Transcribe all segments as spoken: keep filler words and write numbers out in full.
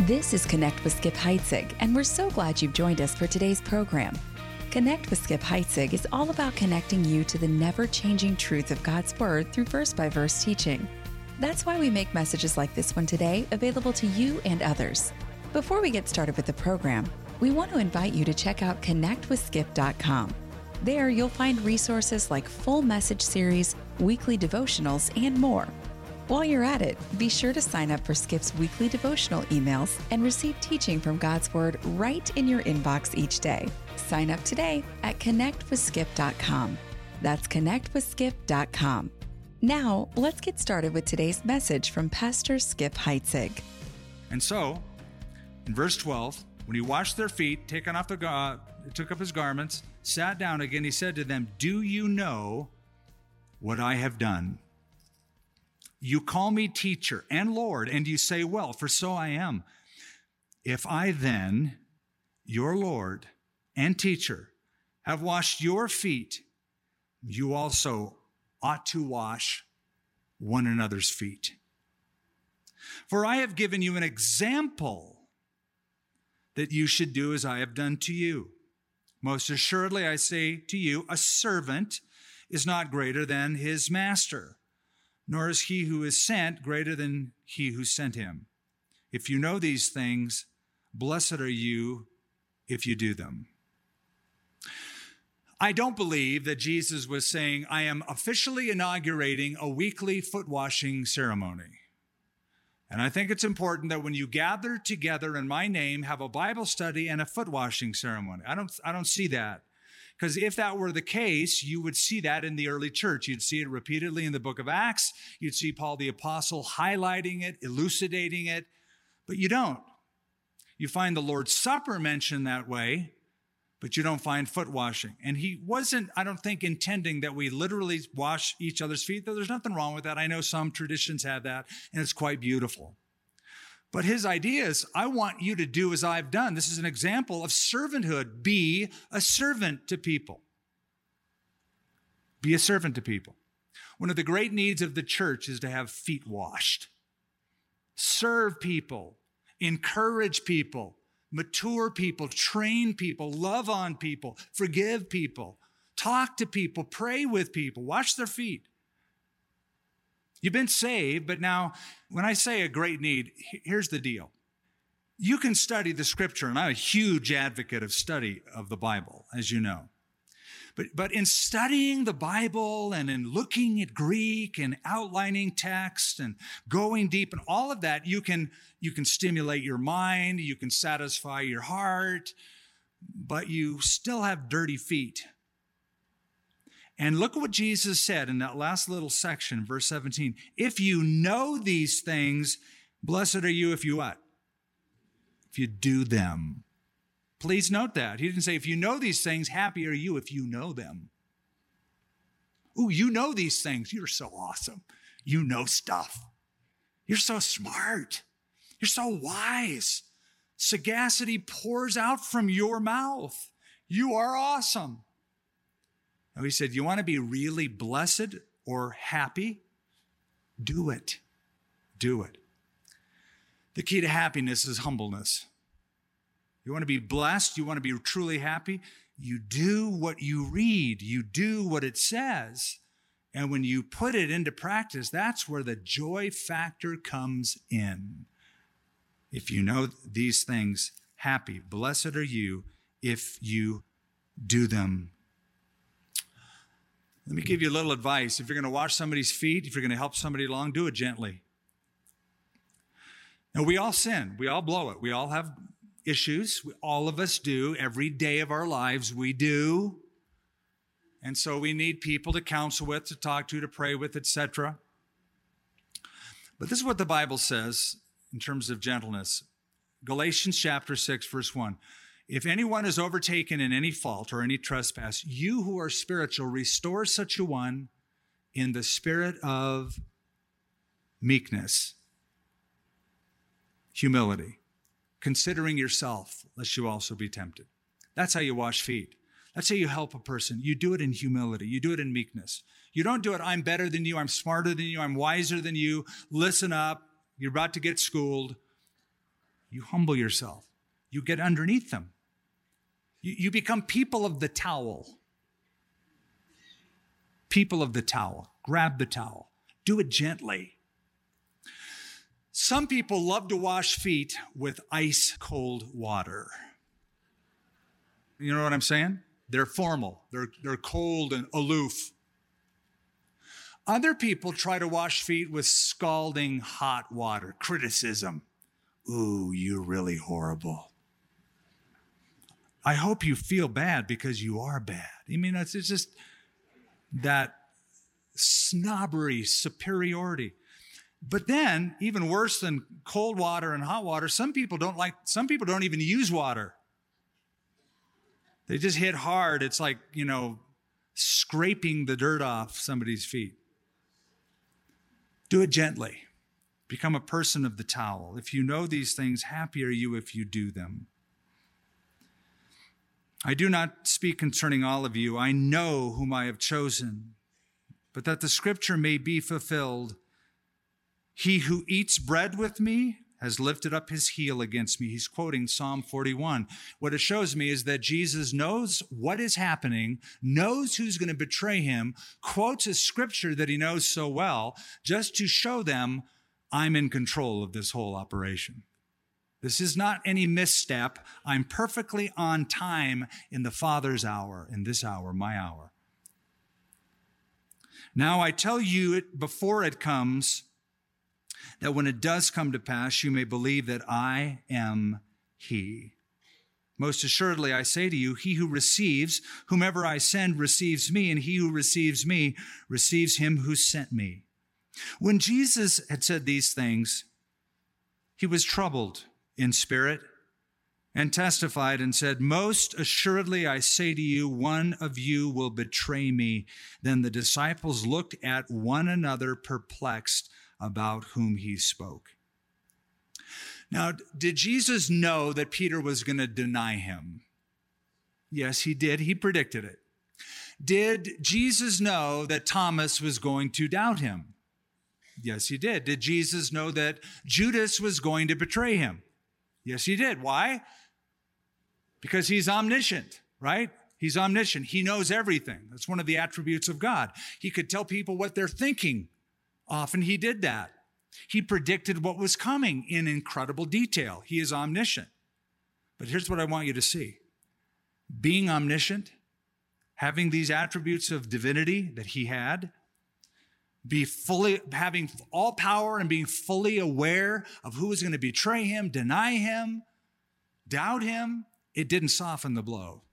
This is Connect with Skip Heitzig, and we're so glad you've joined us for today's program. Connect with Skip Heitzig is all about connecting you to the never-changing truth of God's Word through verse-by-verse teaching. That's why we make messages like this one today available to you and others. Before we get started with the program, we want to invite you to check out connect with skip dot com. There, you'll find resources like full message series, weekly devotionals, and more. While you're at it, be sure to sign up for Skip's weekly devotional emails and receive teaching from God's Word right in your inbox each day. Sign up today at connect with skip dot com. That's connect with skip dot com. Now, let's get started with today's message from Pastor Skip Heitzig. And so, in verse twelve, when he washed their feet, taken off the gar- took up his garments, sat down again, he said to them, "Do you know what I have done? You call me teacher and Lord, and you say, well, for so I am. If I then, your Lord and teacher, have washed your feet, you also ought to wash one another's feet. For I have given you an example that you should do as I have done to you. Most assuredly, I say to you, a servant is not greater than his master, nor is he who is sent greater than he who sent him. If you know these things, blessed are you if you do them." I don't believe that Jesus was saying, I am officially inaugurating a weekly foot washing ceremony. And I think it's important that when you gather together in my name, have a Bible study and a foot washing ceremony. I don't, I don't see that. Because if that were the case, you would see that in the early church. You'd see it repeatedly in the book of Acts. You'd see Paul the Apostle highlighting it, elucidating it, but you don't. You find the Lord's Supper mentioned that way, but you don't find foot washing. And he wasn't, I don't think, intending that we literally wash each other's feet, though there's nothing wrong with that. I know some traditions have that, and it's quite beautiful. But his idea is, I want you to do as I've done. This is an example of servanthood. Be a servant to people. Be a servant to people. One of the great needs of the church is to have feet washed. Serve people. Encourage people. Mature people. Train people. Love on people. Forgive people. Talk to people. Pray with people. Wash their feet. You've been saved, but now when I say a great need, here's the deal. You can study the scripture, and I'm a huge advocate of study of the Bible, as you know. But, but in studying the Bible and in looking at Greek and outlining text and going deep and all of that, you can, you can stimulate your mind, you can satisfy your heart, but you still have dirty feet. And look at what Jesus said in that last little section, verse seventeen. If you know these things, blessed are you if you what? If you do them. Please note that. He didn't say, if you know these things, happy are you if you know them. Ooh, you know these things. You're so awesome. You know stuff. You're so smart. You're so wise. Sagacity pours out from your mouth. You are awesome. And he said, you want to be really blessed or happy? Do it. Do it. The key to happiness is humbleness. You want to be blessed? You want to be truly happy? You do what you read. You do what it says. And when you put it into practice, that's where the joy factor comes in. If you know these things, happy, blessed are you if you do them. Let me give you a little advice. If you're going to wash somebody's feet, if you're going to help somebody along, do it gently. Now, we all sin. We all blow it. We all have issues. All of us do. Every day of our lives, we do. And so we need people to counsel with, to talk to, to pray with, et cetera. But this is what the Bible says in terms of gentleness. Galatians chapter six, verse one. If anyone is overtaken in any fault or any trespass, you who are spiritual, restore such a one in the spirit of meekness, humility, considering yourself, lest you also be tempted. That's how you wash feet. That's how you help a person. You do it in humility. You do it in meekness. You don't do it, I'm better than you, I'm smarter than you, I'm wiser than you, listen up, you're about to get schooled. You humble yourself. You get underneath them. You, you become people of the towel. People of the towel. Grab the towel. Do it gently. Some people love to wash feet with ice cold water. You know what I'm saying? They're formal. They're, they're cold and aloof. Other people try to wash feet with scalding hot water. Criticism. Ooh, you're really horrible. I hope you feel bad because you are bad. I mean, it's, it's just that snobbery, superiority. But then, even worse than cold water and hot water, some people don't like, some people don't even use water. They just hit hard. It's like, you know, scraping the dirt off somebody's feet. Do it gently. Become a person of the towel. If you know these things, happy are you if you do them. I do not speak concerning all of you. I know whom I have chosen, but that the scripture may be fulfilled. He who eats bread with me has lifted up his heel against me. He's quoting Psalm forty-one. What it shows me is that Jesus knows what is happening, knows who's going to betray him, quotes a scripture that he knows so well, just to show them, I'm in control of this whole operation. This is not any misstep. I'm perfectly on time in the Father's hour, in this hour, my hour. Now I tell you it before it comes, that when it does come to pass, you may believe that I am he. Most assuredly, I say to you, he who receives, whomever I send receives me, and he who receives me receives him who sent me. When Jesus had said these things, he was troubled in spirit and testified and said, most assuredly, I say to you, one of you will betray me. Then the disciples looked at one another perplexed about whom he spoke. Now, did Jesus know that Peter was going to deny him? Yes, he did. He predicted it. Did Jesus know that Thomas was going to doubt him? Yes, he did. Did Jesus know that Judas was going to betray him? Yes, he did. Why? Because he's omniscient, right? He's omniscient. He knows everything. That's one of the attributes of God. He could tell people what they're thinking. Often he did that. He predicted what was coming in incredible detail. He is omniscient. But here's what I want you to see. Being omniscient, having these attributes of divinity that he had, be fully having all power and being fully aware of who was going to betray him, deny him, doubt him, it didn't soften the blow.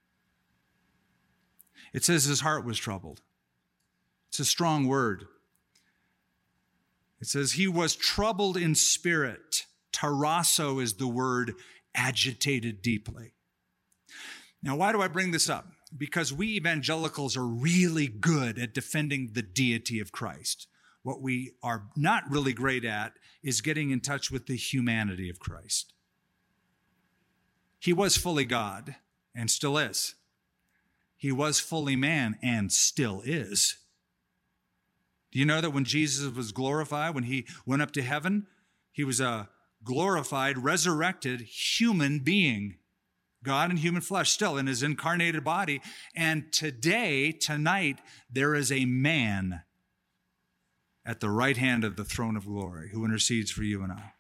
It says his heart was troubled. It's a strong word. It says he was troubled in spirit. Tarasso is the word agitated deeply. Now, why do I bring this up? Because we evangelicals are really good at defending the deity of Christ. What we are not really great at is getting in touch with the humanity of Christ. He was fully God and still is. He was fully man and still is. Do you know that when Jesus was glorified, when he went up to heaven, he was a glorified, resurrected human being, God in human flesh, still in his incarnated body. And today, tonight, there is a man at the right hand of the throne of glory who intercedes for you and I.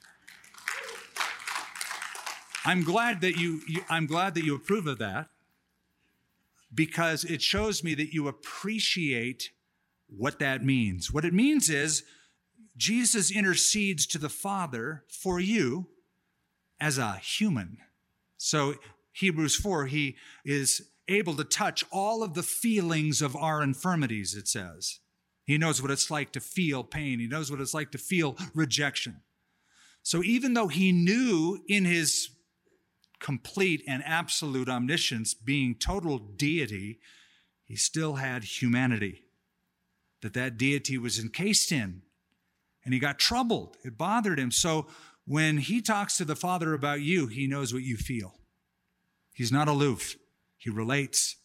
I'm glad that you, you I'm glad that you approve of that, because it shows me that you appreciate what that means. What it means is Jesus intercedes to the Father for you as a human. So Hebrews four, he is able to touch all of the feelings of our infirmities, it says. He knows what it's like to feel pain. He knows what it's like to feel rejection. So even though he knew in his complete and absolute omniscience, being total deity, he still had humanity that that deity was encased in. And he got troubled. It bothered him. So when he talks to the Father about you, he knows what you feel. He's not aloof. He relates.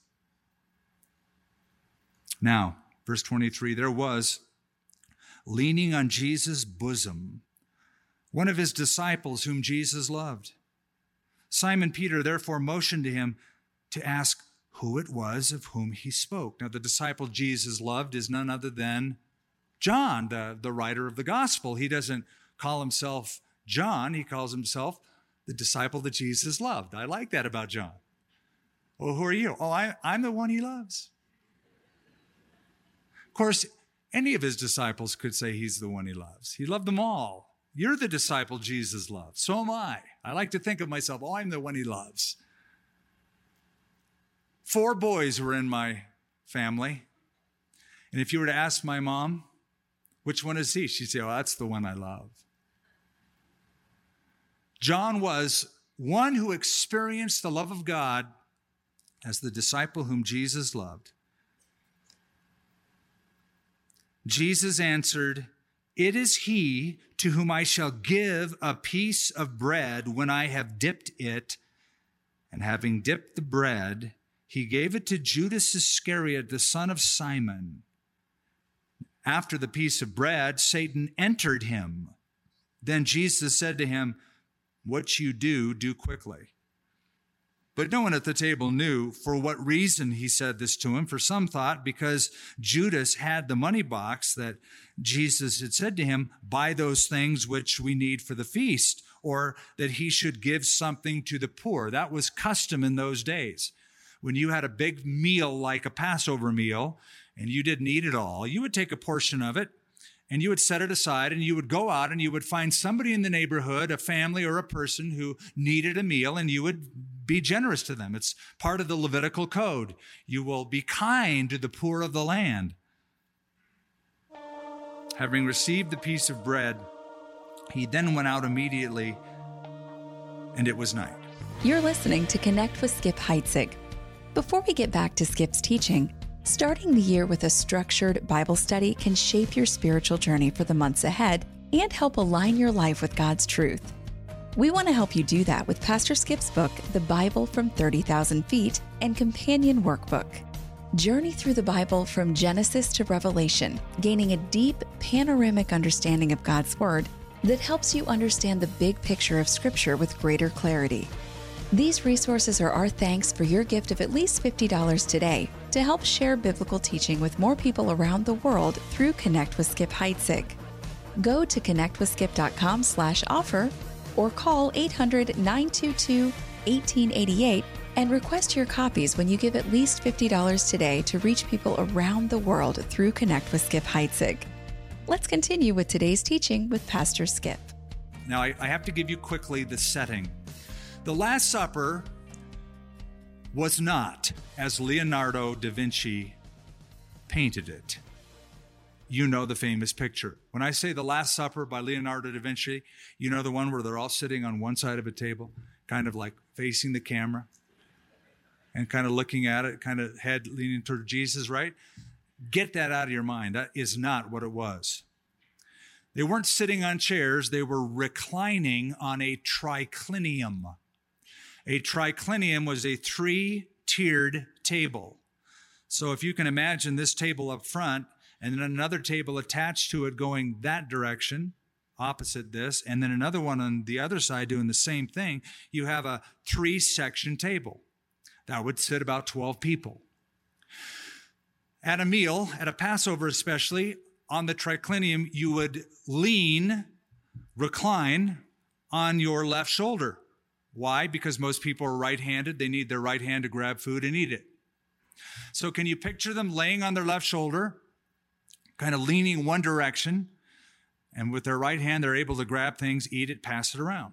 Now, verse twenty-three, there was, leaning on Jesus' bosom, one of his disciples whom Jesus loved. Simon Peter therefore motioned to him to ask who it was of whom he spoke. Now, the disciple Jesus loved is none other than John, the, the writer of the gospel. He doesn't call himself John. He calls himself the disciple that Jesus loved. I like that about John. Well, who are you? Oh, I, I'm the one he loves. Of course, any of his disciples could say he's the one he loves. He loved them all. You're the disciple Jesus loved. So am I. I like to think of myself, oh, I'm the one he loves. Four boys were in my family. And if you were to ask my mom, which one is he? She'd say, oh, that's the one I love. John was one who experienced the love of God as the disciple whom Jesus loved. Jesus answered, it is he to whom I shall give a piece of bread when I have dipped it. And having dipped the bread, he gave it to Judas Iscariot, the son of Simon. After the piece of bread, Satan entered him. Then Jesus said to him, what you do, do quickly. But no one at the table knew for what reason he said this to him. For some thought because Judas had the money box that Jesus had said to him, buy those things which we need for the feast, or that he should give something to the poor. That was custom in those days. When you had a big meal like a Passover meal and you didn't eat it all, you would take a portion of it and you would set it aside and you would go out and you would find somebody in the neighborhood, a family or a person who needed a meal, and you would be generous to them. It's part of the Levitical code. You will be kind to the poor of the land. Having received the piece of bread, he then went out immediately, and it was night. You're listening to Connect with Skip Heitzig. Before we get back to Skip's teaching, starting the year with a structured Bible study can shape your spiritual journey for the months ahead and help align your life with God's truth. We want to help you do that with Pastor Skip's book, The Bible from thirty thousand Feet, and companion workbook. Journey through the Bible from Genesis to Revelation, gaining a deep, panoramic understanding of God's Word that helps you understand the big picture of Scripture with greater clarity. These resources are our thanks for your gift of at least fifty dollars today to help share biblical teaching with more people around the world through Connect with Skip Heitzig. Go to connectwithskip.com slash offer or call eight hundred, nine two two, one eight eight eight and request your copies when you give at least fifty dollars today to reach people around the world through Connect with Skip Heitzig. Let's continue with today's teaching with Pastor Skip. Now, I, I have to give you quickly the setting. The Last Supper was not as Leonardo da Vinci painted it. You know the famous picture. When I say The Last Supper by Leonardo da Vinci, you know the one where they're all sitting on one side of a table, kind of like facing the camera and kind of looking at it, kind of head leaning toward Jesus, right? Get that out of your mind. That is not what it was. They weren't sitting on chairs. They were reclining on a triclinium. A triclinium was a three-tiered table. So if you can imagine this table up front and then another table attached to it going that direction, opposite this, and then another one on the other side doing the same thing, you have a three-section table. That would sit about twelve people. At a meal, at a Passover especially, on the triclinium, you would lean, recline on your left shoulder. Why? Because most people are right-handed. They need their right hand to grab food and eat it. So can you picture them laying on their left shoulder, kind of leaning one direction, and with their right hand, they're able to grab things, eat it, pass it around.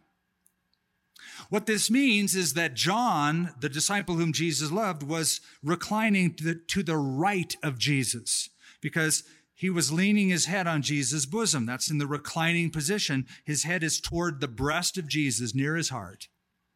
What this means is that John, the disciple whom Jesus loved, was reclining to the, to the right of Jesus because he was leaning his head on Jesus' bosom. That's in the reclining position. His head is toward the breast of Jesus, near his heart.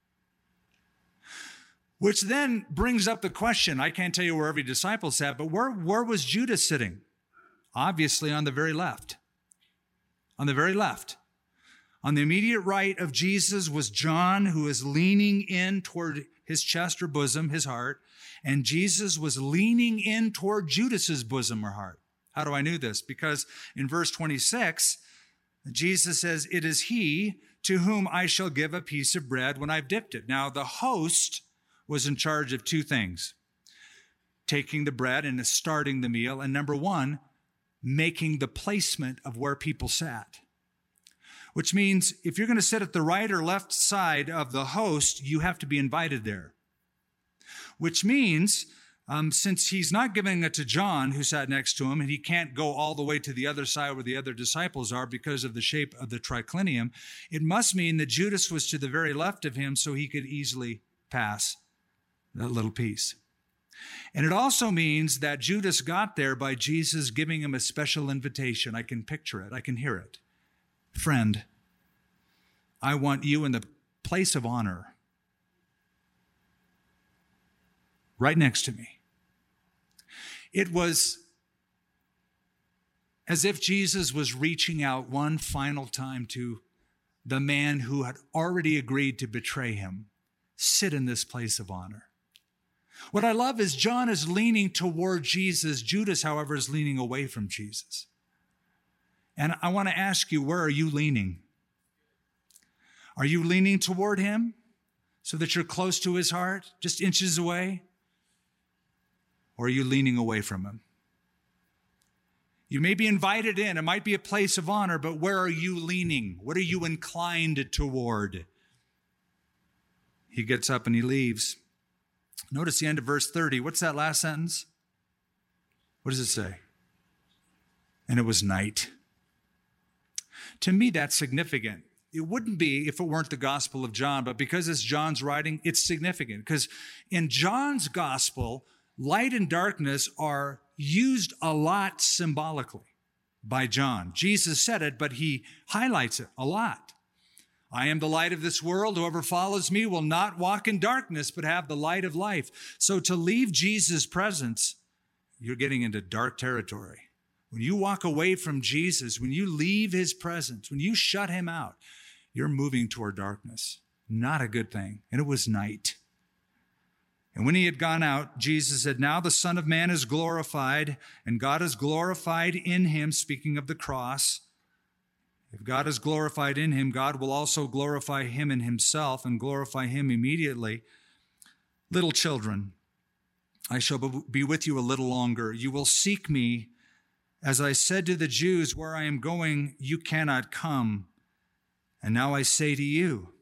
Which then brings up the question, I can't tell you where every disciple sat, but where, where was Judas sitting? Obviously on the very left. On the very left. On the immediate right of Jesus was John, who is leaning in toward his chest or bosom, his heart, and Jesus was leaning in toward Judas's bosom or heart. How do I know this? Because in verse twenty-six, Jesus says, it is he to whom I shall give a piece of bread when I've dipped it. Now, the host was in charge of two things: taking the bread and starting the meal, and number one, making the placement of where people sat. Which means if you're going to sit at the right or left side of the host, you have to be invited there. Which means, um, since he's not giving it to John, who sat next to him, and he can't go all the way to the other side where the other disciples are because of the shape of the triclinium, it must mean that Judas was to the very left of him so he could easily pass that little piece. And it also means that Judas got there by Jesus giving him a special invitation. I can picture it. I can hear it. Friend, I want you in the place of honor right next to me. It was as if Jesus was reaching out one final time to the man who had already agreed to betray him. Sit in this place of honor. What I love is John is leaning toward Jesus. Judas, however, is leaning away from Jesus. And I want to ask you, where are you leaning? Are you leaning toward him so that you're close to his heart, just inches away? Or are you leaning away from him? You may be invited in. It might be a place of honor, but where are you leaning? What are you inclined toward? He gets up and he leaves. Notice the end of verse thirty. What's that last sentence? What does it say? And it was night. To me, that's significant. It wouldn't be if it weren't the Gospel of John, but because it's John's writing, it's significant. Because in John's Gospel, light and darkness are used a lot symbolically by John. Jesus said it, but he highlights it a lot. I am the light of this world. Whoever follows me will not walk in darkness, but have the light of life. So to leave Jesus' presence, you're getting into dark territory. When you walk away from Jesus, when you leave his presence, when you shut him out, you're moving toward darkness. Not a good thing. And it was night. And when he had gone out, Jesus said, now the Son of Man is glorified, and God is glorified in him, speaking of the cross. If God is glorified in him, God will also glorify him in himself and glorify him immediately. Little children, I shall be with you a little longer. You will seek me. As I said to the Jews, where I am going, you cannot come. And now I say to you,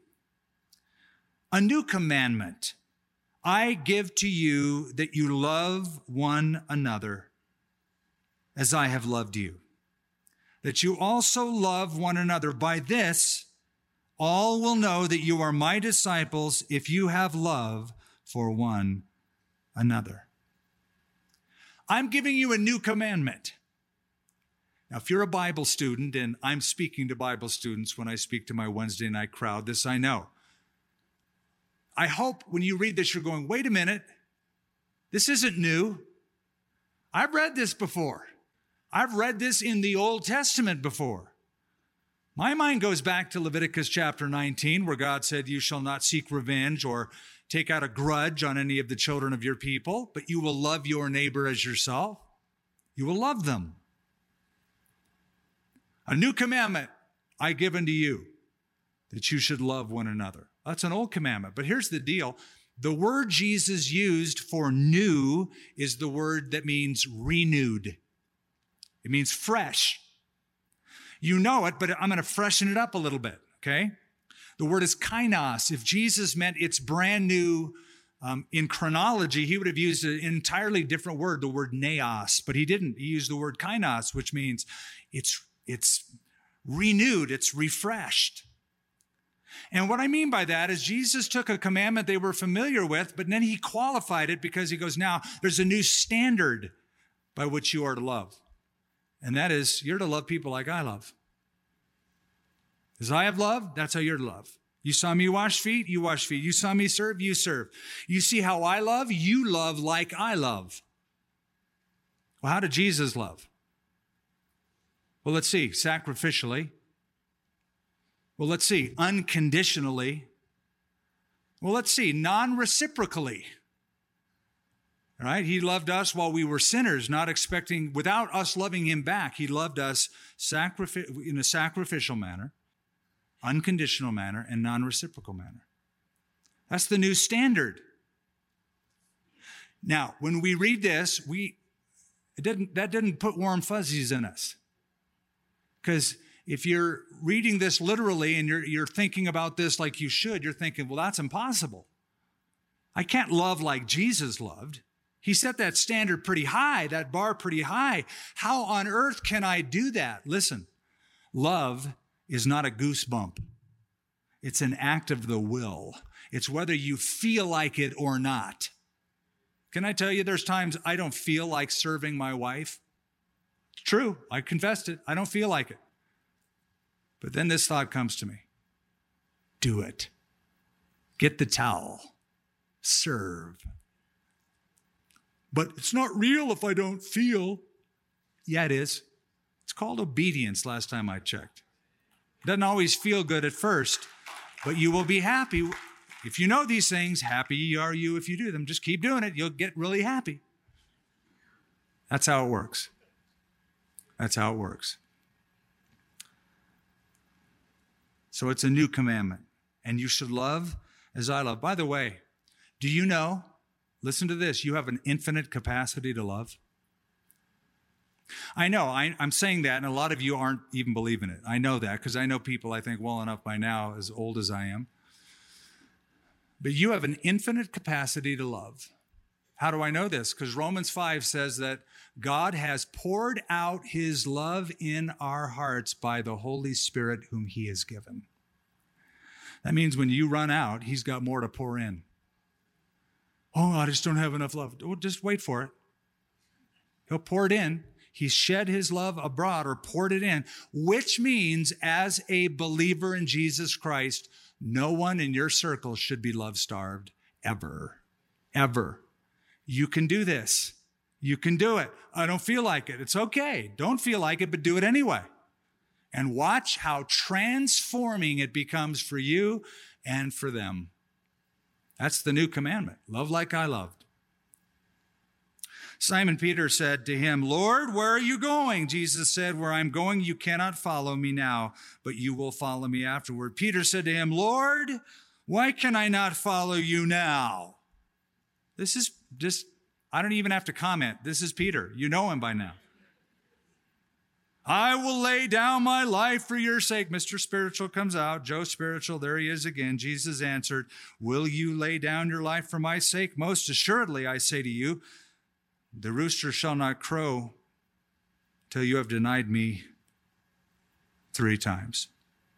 a new commandment I give to you, that you love one another as I have loved you, that you also love one another. By this, all will know that you are my disciples if you have love for one another. I'm giving you a new commandment. Now, if you're a Bible student, and I'm speaking to Bible students when I speak to my Wednesday night crowd, this I know. I hope when you read this, you're going, wait a minute, this isn't new. I've read this before. I've read this in the Old Testament before. My mind goes back to Leviticus chapter nineteen, where God said, you shall not seek revenge or take out a grudge on any of the children of your people, but you will love your neighbor as yourself. You will love them. A new commandment I give unto you, that you should love one another. That's an old commandment. But here's the deal. The word Jesus used for new is the word that means renewed. It means fresh. You know it, but I'm going to freshen it up a little bit, okay? The word is kainos. If Jesus meant it's brand new um, in chronology, he would have used an entirely different word, the word neos, but he didn't. He used the word kainos, which means it's It's renewed, it's refreshed. And what I mean by that is Jesus took a commandment they were familiar with, but then he qualified it because he goes, now there's a new standard by which you are to love. And that is, you're to love people like I love. As I have loved, that's how you're to love. You saw me wash feet, you wash feet. You saw me serve, you serve. You see how I love, you love like I love. Well, how did Jesus love? Well, let's see, sacrificially. Well, let's see, unconditionally. Well, let's see, non-reciprocally. right? He loved us while we were sinners, not expecting, without us loving him back. He loved us sacrific- in a sacrificial manner, unconditional manner, and non-reciprocal manner. That's the new standard. Now, when we read this, we it didn't that didn't put warm fuzzies in us. Because if you're reading this literally and you're you're thinking about this like you should, you're thinking, well, that's impossible. I can't love like Jesus loved. He set that standard pretty high, that bar pretty high. How on earth can I do that? Listen, love is not a goosebump. It's an act of the will. It's whether you feel like it or not. Can I tell you, there's times I don't feel like serving my wife. It's true. I confessed it. I don't feel like it. But then this thought comes to me. Do it. Get the towel. Serve. But it's not real if I don't feel. Yeah, it is. It's called obedience last time I checked. It doesn't always feel good at first, but you will be happy. If you know these things, happy are you if you do them. Just keep doing it. You'll get really happy. That's how it works. That's how it works. So it's a new commandment. And you should love as I love. By the way, do you know, listen to this, you have an infinite capacity to love? I know, I, I'm saying that, and a lot of you aren't even believing it. I know that because I know people, I think, well enough by now, as old as I am. But you have an infinite capacity to love. How do I know this? Because Romans five says that God has poured out his love in our hearts by the Holy Spirit whom he has given. That means when you run out, he's got more to pour in. Oh, I just don't have enough love. Well, just wait for it. He'll pour it in. He's shed his love abroad or poured it in, which means as a believer in Jesus Christ, no one in your circle should be love-starved ever, ever. You can do this. You can do it. I don't feel like it. It's okay. Don't feel like it, but do it anyway. And watch how transforming it becomes for you and for them. That's the new commandment. Love like I loved. Simon Peter said to him, Lord, where are you going? Jesus said, where I'm going, you cannot follow me now, but you will follow me afterward. Peter said to him, Lord, why can I not follow you now? This is just, I don't even have to comment. This is Peter. You know him by now. I will lay down my life for your sake. Mister Spiritual comes out. Joe Spiritual, there he is again. Jesus answered, will you lay down your life for my sake? Most assuredly, I say to you, the rooster shall not crow till you have denied me three times.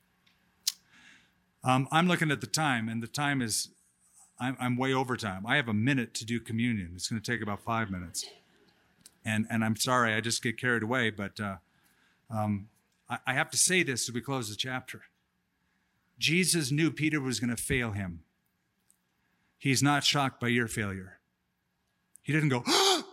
Um, I'm looking at the time, and the time is, I'm, I'm way over time. I have a minute to do communion. It's going to take about five minutes. And and I'm sorry, I just get carried away, but uh, um, I, I have to say this as we close the chapter. Jesus knew Peter was going to fail him. He's not shocked by your failure. He didn't go, oh!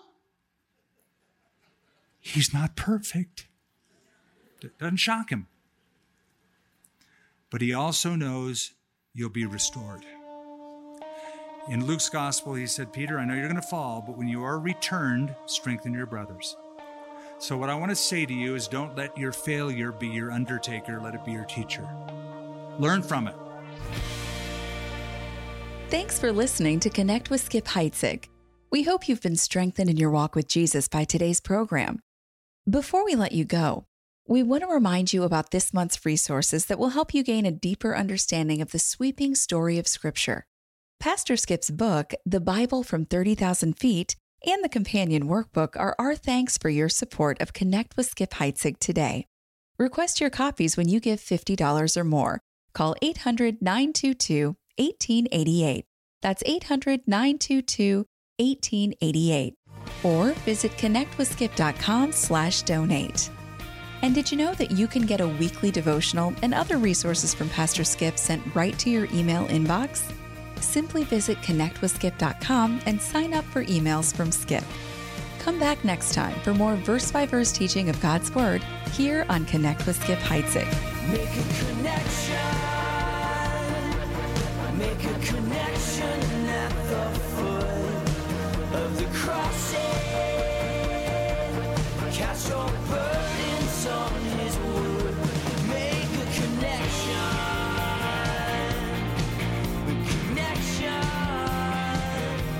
He's not perfect. It doesn't shock him. But he also knows you'll be restored. In Luke's gospel, he said, Peter, I know you're going to fall, but when you are returned, strengthen your brothers. So what I want to say to you is don't let your failure be your undertaker. Let it be your teacher. Learn from it. Thanks for listening to Connect with Skip Heitzig. We hope you've been strengthened in your walk with Jesus by today's program. Before we let you go, we want to remind you about this month's resources that will help you gain a deeper understanding of the sweeping story of Scripture. Pastor Skip's book, The Bible from thirty thousand Feet, and the companion workbook are our thanks for your support of Connect with Skip Heitzig today. Request your copies when you give fifty dollars or more. Call eight hundred, nine two two, one eight eight eight. That's eight hundred, nine two two, one eight eight eight. Or visit connectwithskip.com slash donate. And did you know that you can get a weekly devotional and other resources from Pastor Skip sent right to your email inbox? Simply visit connect with skip dot com and sign up for emails from Skip. Come back next time for more verse-by-verse teaching of God's Word here on Connect with Skip Heitzig. Make a connection. Make a connection at the foot of the cross.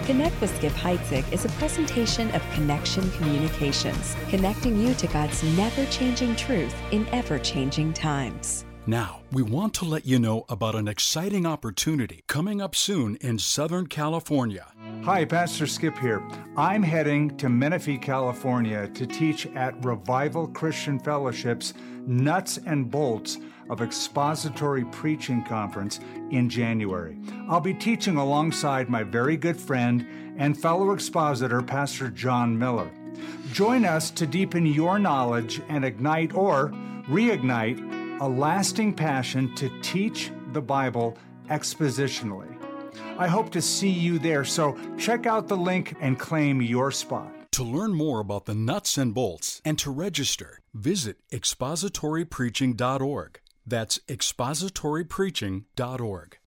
Connect with Skip Heitzig is a presentation of Connection Communications, connecting you to God's never-changing truth in ever-changing times. Now, we want to let you know about an exciting opportunity coming up soon in Southern California. Hi, Pastor Skip here. I'm heading to Menifee, California to teach at Revival Christian Fellowship's Nuts and Bolts of Expository Preaching Conference in January. I'll be teaching alongside my very good friend and fellow expositor, Pastor John Miller. Join us to deepen your knowledge and ignite or reignite a lasting passion to teach the Bible expositionally. I hope to see you there, so check out the link and claim your spot. To learn more about the nuts and bolts and to register, visit expository preaching dot org. That's expository preaching dot org.